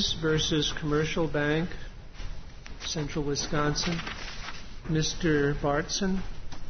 Hughes versus Commercial Bank, Central Wisconsin. Mr. Bartson.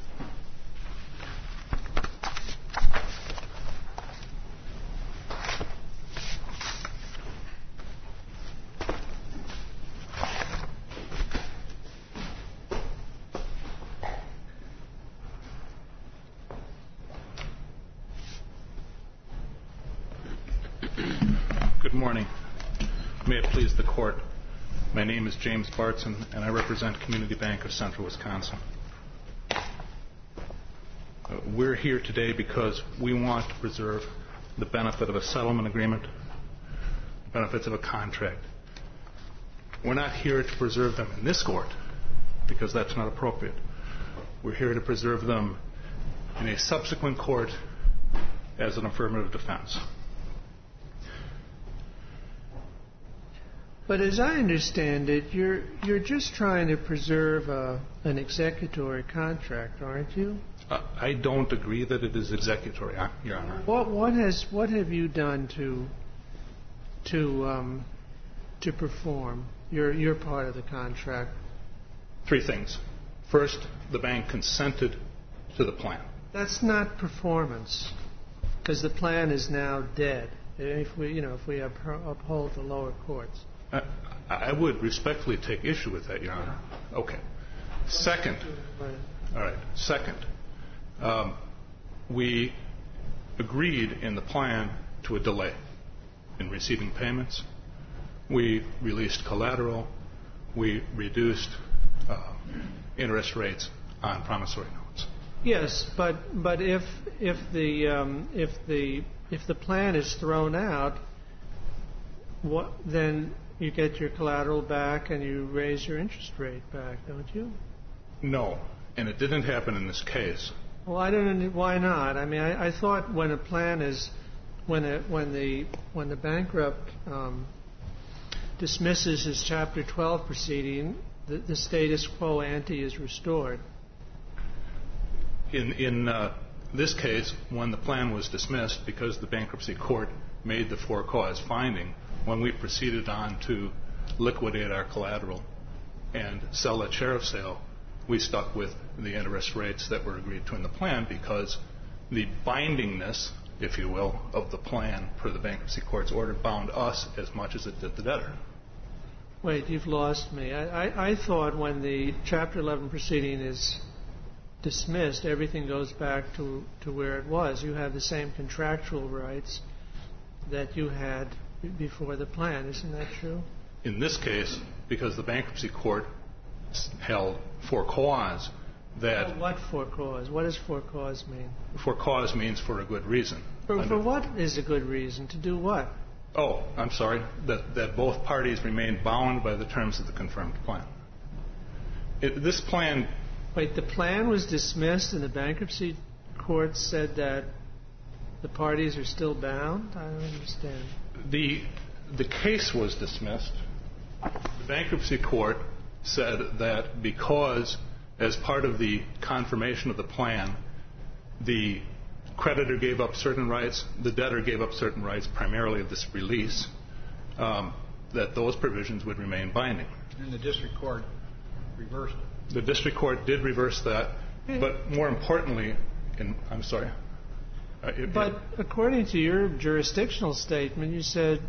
Good morning. May it please the Court. My name is James Bartson, and I represent Community Bank of Central Wisconsin. We're here today because we want to preserve the benefit of a settlement agreement, the benefits of a contract. We're not here to preserve them in this court, because that's not appropriate. We're here to preserve them in a subsequent court as an affirmative defense. But as I understand it, you're just trying to preserve an executory contract, aren't you? I don't agree that it is executory, Your Honor. What have you done to perform your part of the contract? 3 things. First, the bank consented to the plan. That's not performance, because the plan is now dead. If we uphold the lower courts. I would respectfully take issue with that, Your Honor. Okay. Second, we agreed in the plan to a delay in receiving payments. We released collateral. We reduced interest rates on promissory notes. Yes, but if the plan is thrown out, then you get your collateral back and you raise your interest rate back, don't you? No, and it didn't happen in this case. Well, I don't know why not. I mean, I thought when a plan is when the bankrupt dismisses his Chapter 12 proceeding, the status quo ante is restored. In this case, when the plan was dismissed because the bankruptcy court made the for-cause finding, when we proceeded on to liquidate our collateral and sell at sheriff sale, we stuck with the interest rates that were agreed to in the plan because the bindingness, if you will, of the plan per the bankruptcy court's order bound us as much as it did the debtor. Wait, you've lost me. I thought when the Chapter 11 proceeding is dismissed, everything goes back to where it was. You have the same contractual rights that you had before the plan. Isn't that true? In this case, because the bankruptcy court held for cause that... What for cause? What does for cause mean? For cause means for a good reason. For what is a good reason? To do what? Oh, I'm sorry. That both parties remain bound by the terms of the confirmed plan. This plan... Wait, the plan was dismissed and the bankruptcy court said that the parties are still bound? I don't understand. The case was dismissed. The bankruptcy court said that because, as part of the confirmation of the plan, the creditor gave up certain rights, the debtor gave up certain rights, primarily of this release, that those provisions would remain binding. And the district court reversed it. The district court did reverse that, but more importantly, I'm sorry. But according to your jurisdictional statement, you said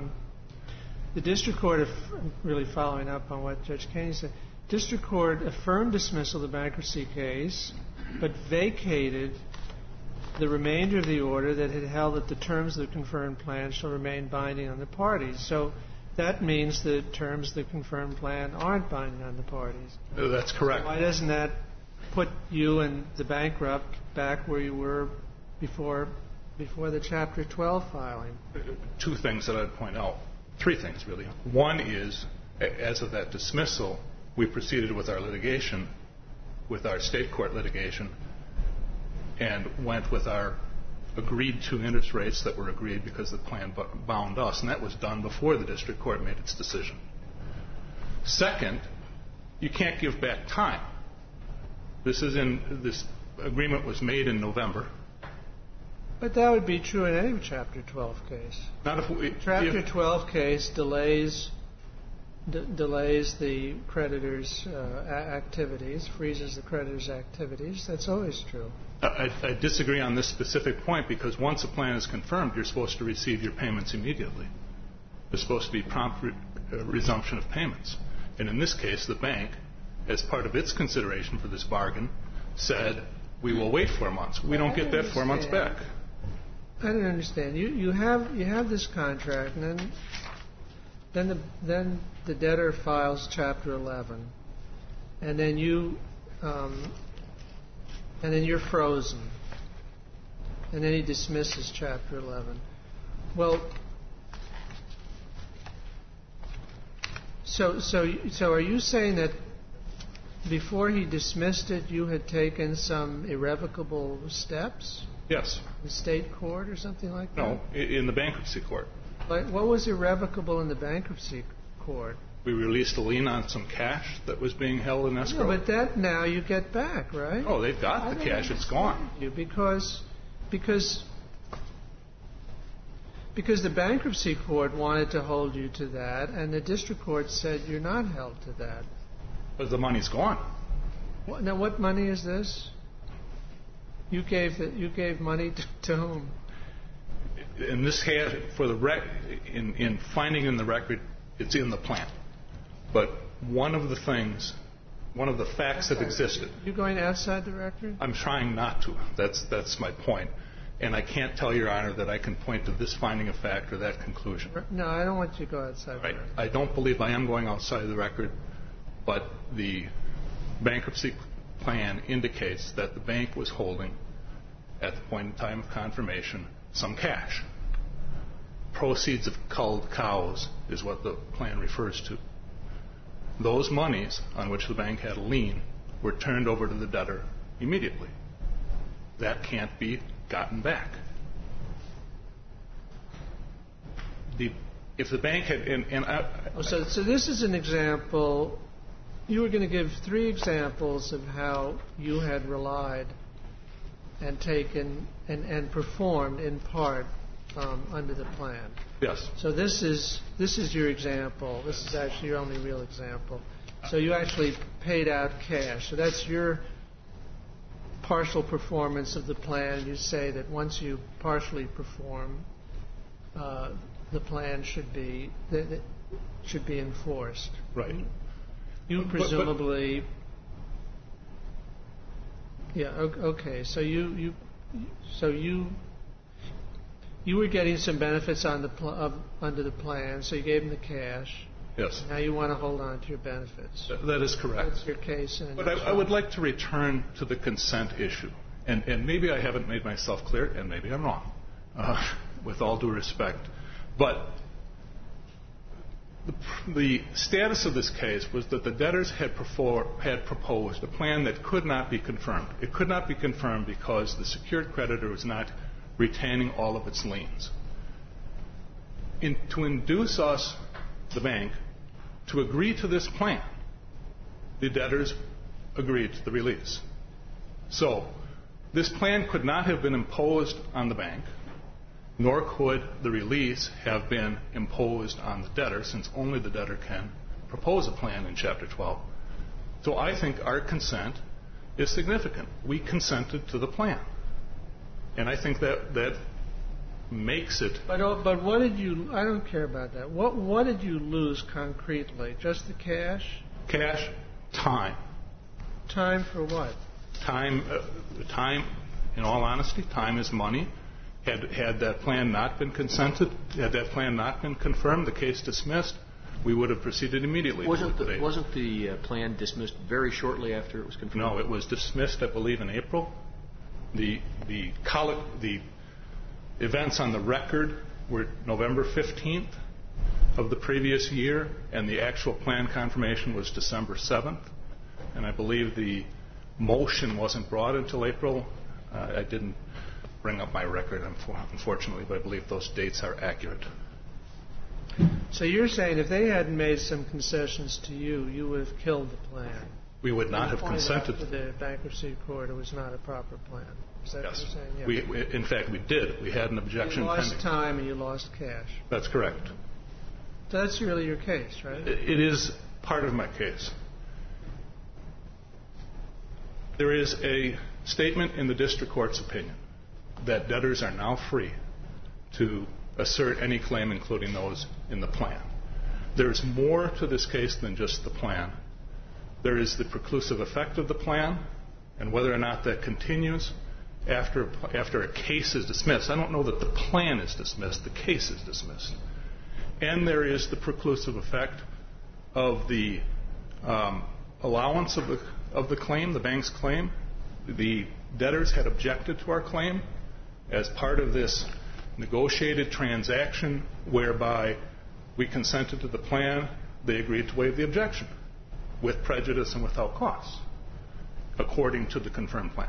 the district court, really following up on what Judge Kennedy said, district court affirmed dismissal of the bankruptcy case, but vacated the remainder of the order that had held that the terms of the confirmed plan shall remain binding on the parties. So that means the terms of the confirmed plan aren't binding on the parties. That's correct. So why doesn't that put you and the bankrupt back where you were before the Chapter 12 filing? 2 things that I'd point out. 3 things, really. One is, as of that dismissal, we proceeded with our litigation, with our state court litigation, and went with our agreed-to interest rates that were agreed because the plan bound us, and that was done before the district court made its decision. Second, you can't give back time. This agreement was made in November. But that would be true in any Chapter 12 case. Not if Chapter 12 case delays the creditor's activities, freezes the creditor's activities. That's always true. I disagree on this specific point because once a plan is confirmed, you're supposed to receive your payments immediately. There's supposed to be prompt resumption of payments. And in this case, the bank, as part of its consideration for this bargain, said, we will wait 4 months. We don't get that 4 months back. I don't understand. You have this contract, and then the debtor files Chapter 11, and then you're frozen, and then he dismisses Chapter 11. Well, so are you saying that before he dismissed it, you had taken some irrevocable steps? Yes. In state court or something like that? No, in the bankruptcy court. Like, what was irrevocable in the bankruptcy court? We released a lien on some cash that was being held in escrow. No, but that now you get back, right? Oh, they've got the cash. It's gone. Because the bankruptcy court wanted to hold you to that, and the district court said you're not held to that. But the money's gone. Now, what money is this? You gave money to whom? In this case, in finding in the record, it's in the plan. But one of the facts that existed. You're going outside the record? I'm trying not to. That's my point. And I can't tell Your Honor that I can point to this finding of fact or that conclusion. No, I don't want you to go outside the record. I don't believe I am going outside the record, but the bankruptcy plan indicates that the bank was holding, at the point in time of confirmation, some cash. Proceeds of culled cows is what the plan refers to. Those monies on which the bank had a lien were turned over to the debtor immediately. That can't be gotten back. If the bank had... So this is an example. You were going to give 3 examples of how you had relied and taken and performed in part under the plan. Yes. So this is your example. This is actually your only real example. So you actually paid out cash. So that's your partial performance of the plan. You say that once you partially perform, the plan should be enforced. Right. You presumably... Yeah. Okay. So you were getting some benefits under the plan, so you gave them the cash. Yes. Now you want to hold on to your benefits. That is correct. That's your case. But I would like to return to the consent issue. And maybe I haven't made myself clear, and maybe I'm wrong, with all due respect. But the status of this case was that the debtors had proposed a plan that could not be confirmed. It could not be confirmed because the secured creditor was not retaining all of its liens. To induce us, the bank, to agree to this plan, the debtors agreed to the release. So this plan could not have been imposed on the bank, nor could the release have been imposed on the debtor, since only the debtor can propose a plan in Chapter 12. So I think our consent is significant. We consented to the plan. And I think that makes it... But what did you... I don't care about that. What did you lose concretely? Just the cash? Cash, time. Time for what? Time, in all honesty, time is money. Had that plan not been consented, had that plan not been confirmed, the case dismissed, we would have proceeded immediately. Wasn't the plan dismissed very shortly after it was confirmed? No, it was dismissed, I believe, in April. The events on the record were November 15th of the previous year, and the actual plan confirmation was December 7th. And I believe the motion wasn't brought until April. I didn't bring up my record, unfortunately, but I believe those dates are accurate. So you're saying if they hadn't made some concessions to you, you would have killed the plan? We would not have consented. To the bankruptcy court, it was not a proper plan. Is that Yes. what you're saying? In fact, we did. We had an objection You lost pending. time and you lost cash. That's correct. So that's really your case, right? It is part of my case. There is a statement in the district court's opinion that debtors are now free to assert any claim, including those in the plan. There is more to this case than just the plan. There is the preclusive effect of the plan and whether or not that continues after a case is dismissed. I don't know that the plan is dismissed. The case is dismissed. And there is the preclusive effect of the allowance of the claim, the bank's claim. The debtors had objected to our claim as part of this negotiated transaction whereby we consented to the plan. They agreed to waive the objection with prejudice and without cost, according to the confirmed plan.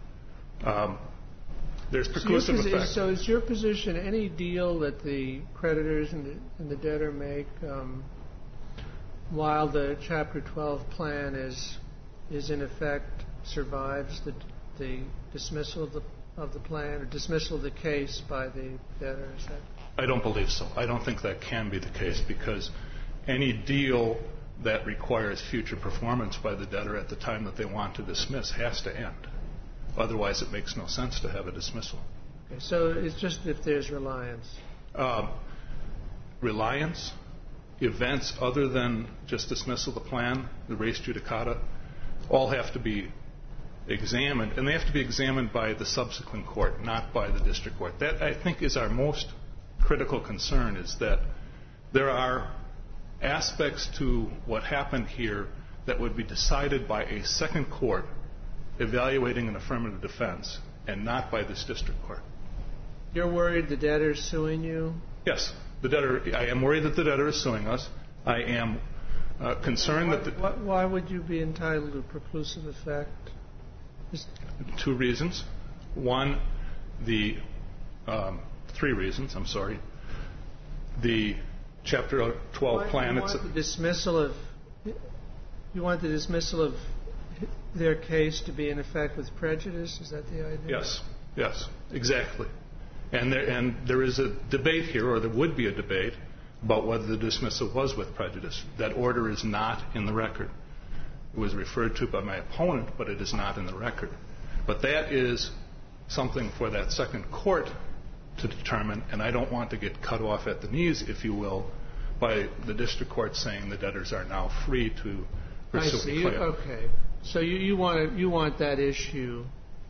There's preclusive effect. So is your position any deal that the creditors and the debtor make while the Chapter 12 plan is in effect survives the dismissal of the plan or dismissal of the case by the debtor? I don't believe so. I don't think that can be the case because any deal that requires future performance by the debtor at the time that they want to dismiss has to end. Otherwise, it makes no sense to have a dismissal. Okay, so it's just if there's reliance. Reliance, events other than just dismissal of the plan, the res judicata, all have to be examined, and they have to be examined by the subsequent court, not by the district court. That, I think, is our most critical concern, is that there are aspects to what happened here that would be decided by a second court evaluating an affirmative defense and not by this district court. You're worried the debtor's suing you? Yes. I am worried that the debtor is suing us. I am concerned that... Why would you be entitled to preclusive effect? Two reasons. One, three reasons, I'm sorry. The Chapter 12 plan... You want the dismissal of their case to be in effect with prejudice? Is that the idea? Yes, exactly. And there is a debate here, or there would be a debate, about whether the dismissal was with prejudice. That order is not in the record. It was referred to by my opponent, but it is not in the record. But that is something for that second court to determine, and I don't want to get cut off at the knees, if you will, by the district court saying the debtors are now free to pursue the claim. Okay. So you want that issue.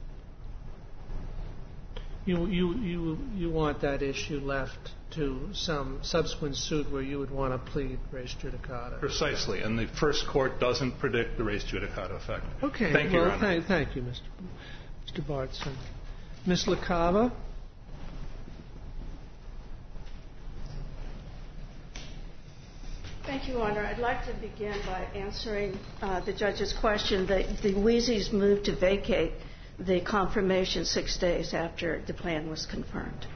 You want that issue left to some subsequent suit where you would want to plead res judicata. Precisely, and the first court doesn't predict the res judicata effect. Okay. Thank you, Your Honor. Thank you, Mr. Bartson. Ms. LaCava? Thank you, Your Honor. I'd like to begin by answering the judge's question. The Wheezy's moved to vacate the confirmation 6 days after the plan was confirmed.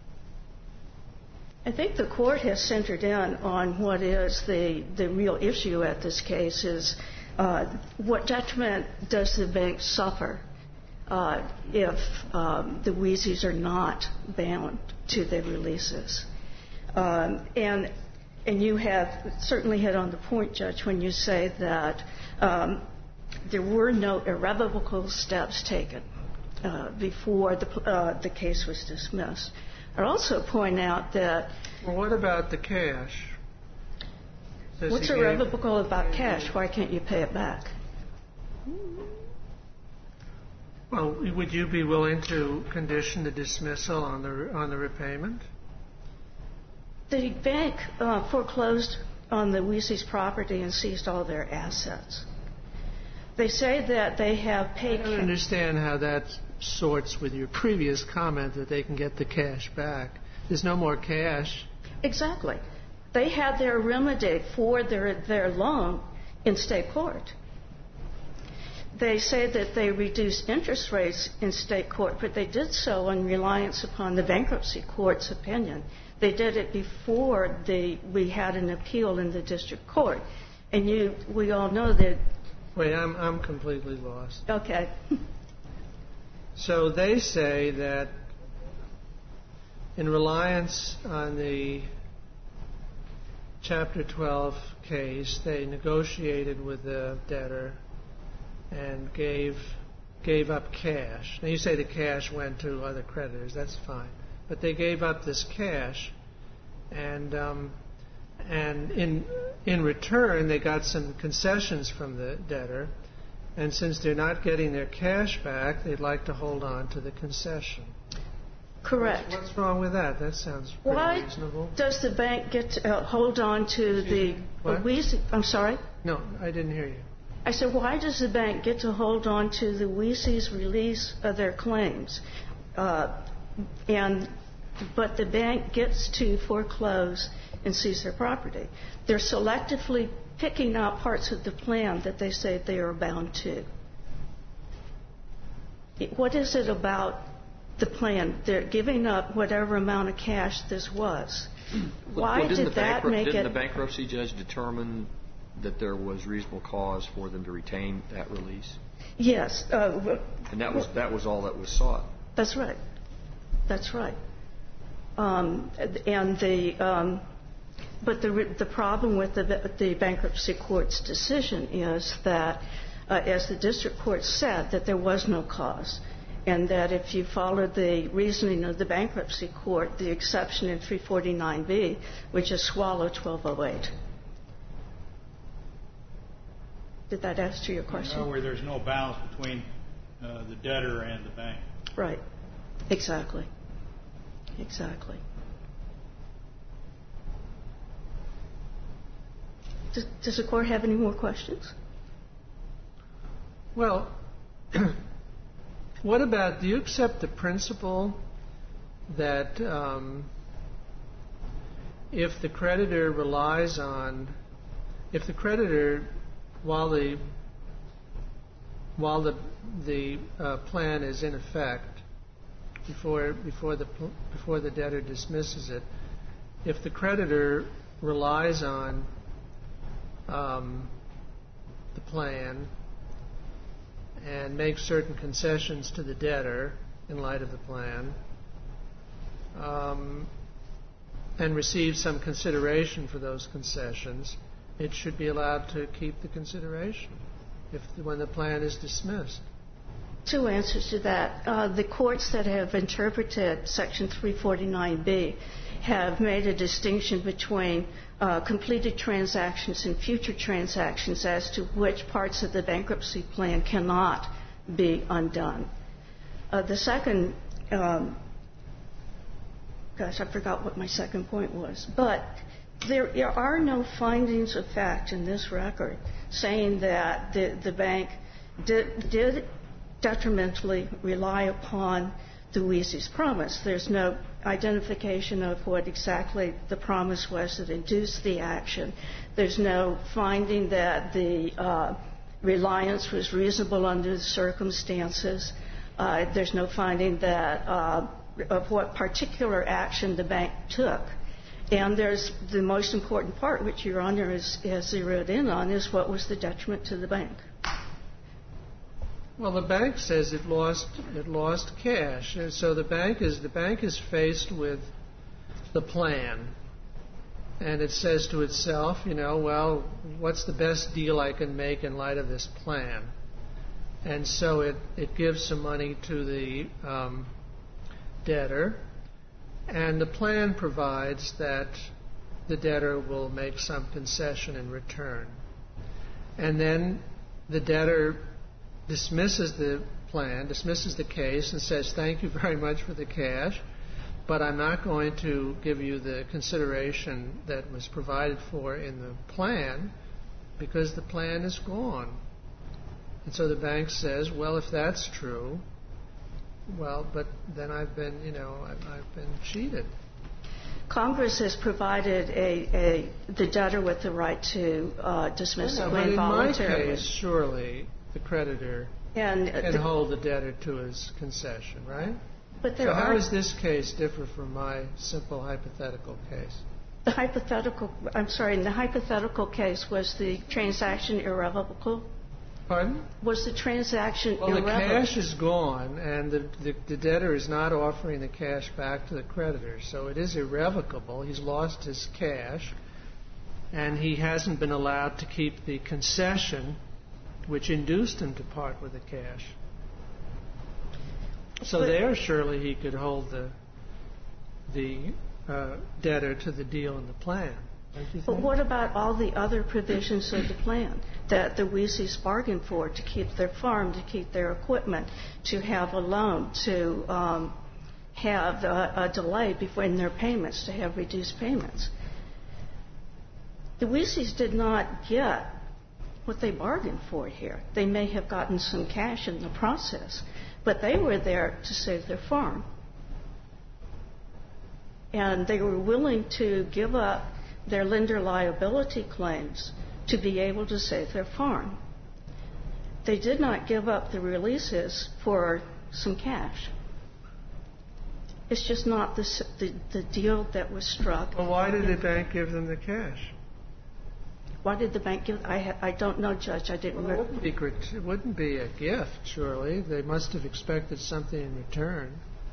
I think the court has centered in on what is the real issue at this case is what detriment does the bank suffer if the Wheezy's are not bound to their releases. And you have certainly hit on the point, Judge, when you say that there were no irrevocable steps taken before the case was dismissed. I'd also point out that... Well, what about the cash? What's irrevocable about cash? Why can't you pay it back? Well, would you be willing to condition the dismissal on the repayment? The bank foreclosed on the Wheezy's property and seized all their assets. They say that they have paid... I don't understand how that sorts with your previous comment that they can get the cash back. There's no more cash. Exactly. They had their remedy for their loan in state court. They say that they reduced interest rates in state court, but they did so in reliance upon the bankruptcy court's opinion. They did it before we had an appeal in the district court. And we all know that... Wait, I'm completely lost. Okay. So they say that in reliance on the Chapter 12 case, they negotiated with the debtor and gave up cash. Now you say the cash went to other creditors. That's fine, but they gave up this cash, and in return they got some concessions from the debtor. And since they're not getting their cash back, they'd like to hold on to the concession. Correct. What's wrong with that? That sounds pretty reasonable. Why does the bank get to hold on to the Wheezy? I'm sorry? No, I didn't hear you. I said, why does the bank get to hold on to the Wheezy's release of their claims? But the bank gets to foreclose and seize their property. They're selectively picking out parts of the plan that they say they are bound to. What is it about the plan? They're giving up whatever amount of cash this was. Why did that make it... Didn't the bankruptcy judge determine that there was reasonable cause for them to retain that release? Yes. And that was all that was sought. That's right. That's right. But the problem with the bankruptcy court's decision is that, as the district court said, that there was no cause, and that if you followed the reasoning of the bankruptcy court, the exception in 349B would just swallow 1208. Did that answer your question? Where there's no balance between the debtor and the bank. Right. Exactly. Exactly. Does the court have any more questions? Well, what about, do you accept the principle that if the creditor relies on, if the creditor, while the plan is in effect, before the debtor dismisses it, if the creditor relies on the plan and makes certain concessions to the debtor in light of the plan, and receives some consideration for those concessions, it should be allowed to keep the consideration when the plan is dismissed. Two answers to that. The courts that have interpreted Section 349B have made a distinction between completed transactions and future transactions as to which parts of the bankruptcy plan cannot be undone. The second, I forgot what my second point was, but there are no findings of fact in this record saying that the bank did detrimentally rely upon the Wheezy's promise. There's no identification of what exactly the promise was that induced the action. There's no finding that the reliance was reasonable under the circumstances. There's no finding that of what particular action the bank took. And there's the most important part, which Your Honor has zeroed in on, is what was the detriment to the bank. Well, the bank says it lost cash, and so the bank is faced with the plan, and it says to itself, well, what's the best deal I can make in light of this plan? And so it gives some money to the debtor, and the plan provides that the debtor will make some concession in return, and then the debtor dismisses the plan, dismisses the case, and says, thank you very much for the cash, but I'm not going to give you the consideration that was provided for in the plan because the plan is gone. And so the bank says, well, if that's true, well, but then I've been cheated. Congress has provided the debtor with the right to dismiss the plan voluntarily. But in my case, surely the creditor can hold the debtor to his concession, right? So how does this case differ from my simple hypothetical case? In the hypothetical case, was the transaction irrevocable? Pardon? Was the transaction irrevocable? Well, the cash is gone, and the debtor is not offering the cash back to the creditor, so it is irrevocable. He's lost his cash, and he hasn't been allowed to keep the concession which induced him to part with the cash. So there, surely he could hold the debtor to the deal in the plan. But what about all the other provisions of the plan that the Wheaties bargained for, to keep their farm, to keep their equipment, to have a loan, to have a delay in their payments, to have reduced payments? The Wheaties did not get what they bargained for here. They may have gotten some cash in the process, but they were there to save their farm. And they were willing to give up their lender liability claims to be able to save their farm. They did not give up the releases for some cash. It's just not the deal that was struck. Well, why did the bank give them the cash? Why did the bank give? I don't know, Judge. I didn't. Well, it wouldn't be a gift, surely. They must have expected something in return.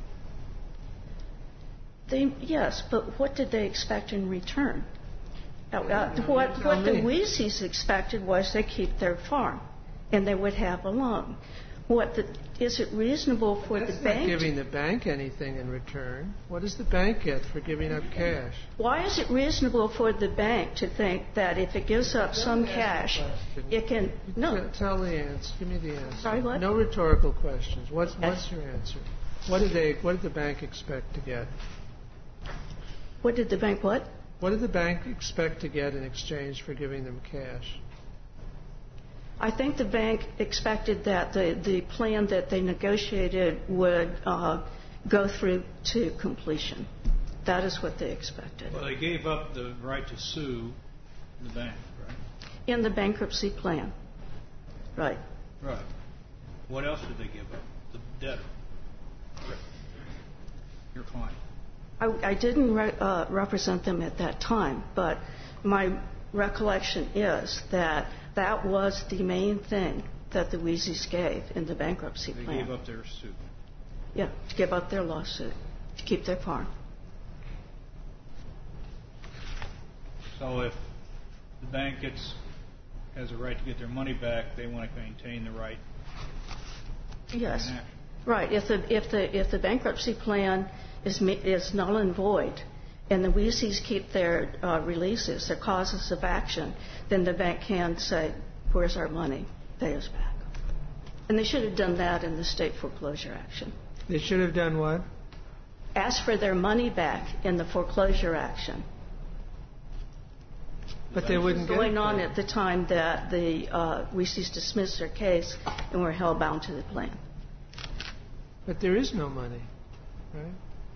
Yes, but what did they expect in return? What the Wheaties expected was they keep their farm, and they would have a loan. Is it reasonable for the bank? That's not giving the bank anything in return. What does the bank get for giving up cash? Why is it reasonable for the bank to think that if it gives up some cash, it can... No. Tell the answer. Give me the answer. Sorry, what? No rhetorical questions. What's your answer? What did the bank expect to get? What did the bank what? What did the bank expect to get in exchange for giving them cash? I think the bank expected that the plan that they negotiated would go through to completion. That is what they expected. Well, they gave up the right to sue the bank, right? In the bankruptcy plan. Right. Right. What else did they give up? The debtor. Your client. I didn't represent them at that time, but my recollection is that that was the main thing that the Wheaties gave in the bankruptcy plan. They gave up their suit. Yeah, to give up their lawsuit, to keep their farm. So if the bank has a right to get their money back, they want to maintain the right. Yes, right. If the bankruptcy plan is null and void, and the Wheaties keep their releases, their causes of action, then the bank can say, "Where's our money? Pay us back." And they should have done that in the state foreclosure action. They should have done what? Ask for their money back in the foreclosure action. But they wouldn't get it. Going on at the time that the Wheaties dismissed their case and were held bound to the plan. But there is no money, right?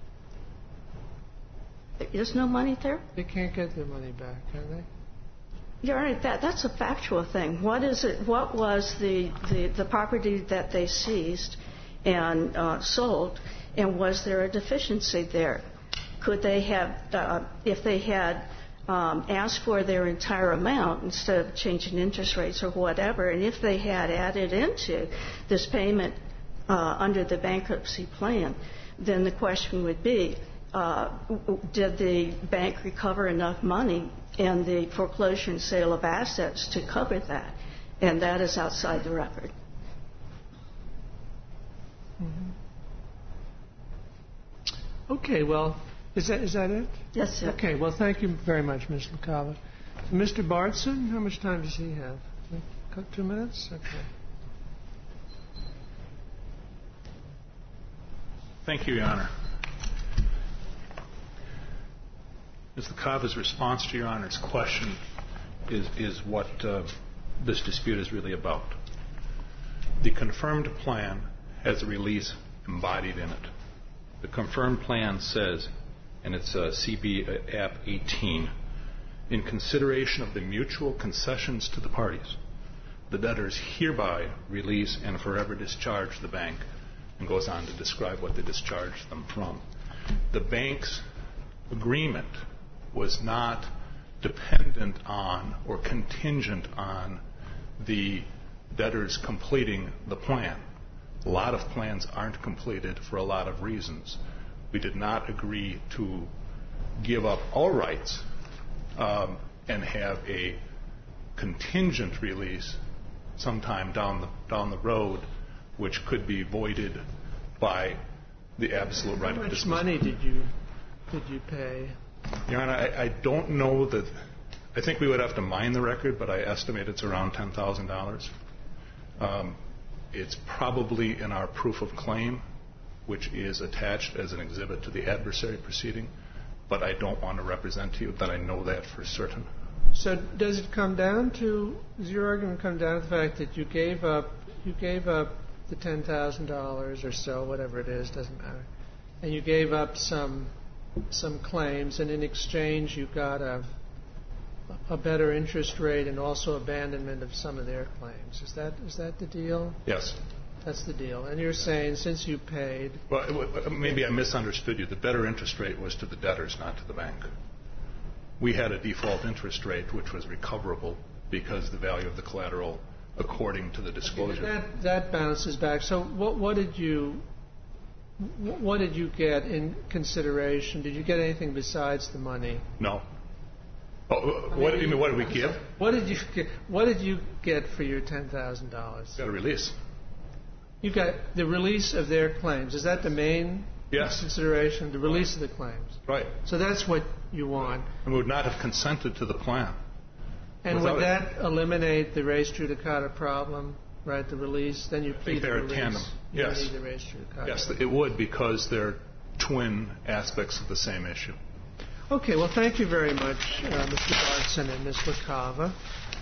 There is no money there? They can't get their money back, can they? You're right. That's a factual thing. What is it? What was the property that they seized and sold, and was there a deficiency there? Could they have, if they had asked for their entire amount instead of changing interest rates or whatever, and if they had added into this payment under the bankruptcy plan, then the question would be, did the bank recover enough money in the foreclosure and sale of assets to cover that? And that is outside the record. Mm-hmm. Okay, well, is that it? Yes, sir. Okay, well, thank you very much, Ms. LaCava. Mr. Bartson, how much time does he have? 2 minutes? Okay. Thank you, Your Honor. Ms. LaCava's response to Your Honor's question is what this dispute is really about. The confirmed plan has a release embodied in it. The confirmed plan says, and it's CB App 18, in consideration of the mutual concessions to the parties, the debtors hereby release and forever discharge the bank, and goes on to describe what they discharge them from. The bank's agreement was not dependent on or contingent on the debtors completing the plan. A lot of plans aren't completed for a lot of reasons. We did not agree to give up all rights and have a contingent release sometime down the road, which could be voided by the absolute right of dismissal. How much money did you pay? Your Honor, I don't know that. I think we would have to mine the record, but I estimate it's around $10,000. It's probably in our proof of claim, which is attached as an exhibit to the adversary proceeding, but I don't want to represent to you that I know that for certain. So does your argument come down to the fact that you gave up the $10,000 or so, whatever it is, doesn't matter, and you gave up some claims, and in exchange you got a better interest rate and also abandonment of some of their claims? Is that the deal? Yes. That's the deal. And you're saying since you paid... Well, maybe I misunderstood you. The better interest rate was to the debtors, not to the bank. We had a default interest rate which was recoverable because the value of the collateral according to the disclosure. Okay, that bounces back. So what did you get in consideration? Did you get anything besides the money? No. What do you mean? What did we give? What did you get for your $10,000? Got a release. You got the release of their claims. Is that the main consideration? The release of the claims. Right. So that's what you want. And we would not have consented to the plan. And would that eliminate the res judicata problem? Right, the release. Then you plead the release. I think they're a tandem. Yes. You need the res judicata. Yes, it would, because they're twin aspects of the same issue. Okay, well, thank you very much, Mr. Bartson and Ms. LaCava.